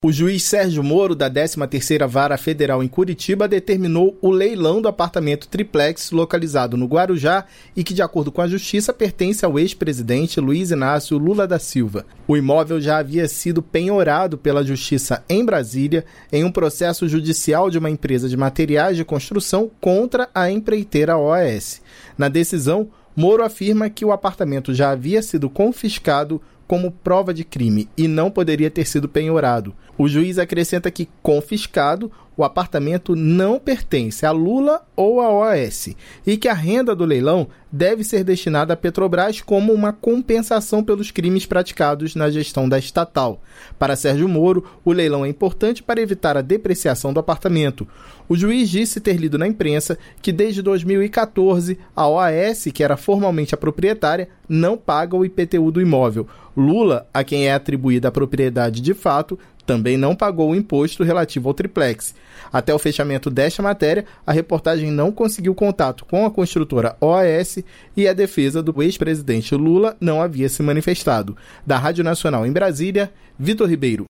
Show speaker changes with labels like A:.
A: O juiz Sérgio Moro, da 13ª Vara Federal em Curitiba, determinou o leilão do apartamento triplex localizado no Guarujá e que, de acordo com a Justiça, pertence ao ex-presidente Luiz Inácio Lula da Silva. O imóvel já havia sido penhorado pela Justiça em Brasília em um processo judicial de uma empresa de materiais de construção contra a empreiteira OAS. Na decisão, Moro afirma que o apartamento já havia sido confiscado como prova de crime e não poderia ter sido penhorado. O juiz acrescenta que, confiscado, o apartamento não pertence a Lula ou à OAS e que a renda do leilão deve ser destinada à Petrobras como uma compensação pelos crimes praticados na gestão da estatal. Para Sérgio Moro, o leilão é importante para evitar a depreciação do apartamento. O juiz disse ter lido na imprensa que desde 2014 a OAS, que era formalmente a proprietária, não paga o IPTU do imóvel. Lula, a quem é atribuída a propriedade de fato, também não pagou o imposto relativo ao triplex. Até o fechamento desta matéria, a reportagem não conseguiu contato com a construtora OAS e a defesa do ex-presidente Lula não havia se manifestado. Da Rádio Nacional em Brasília, Vitor Ribeiro.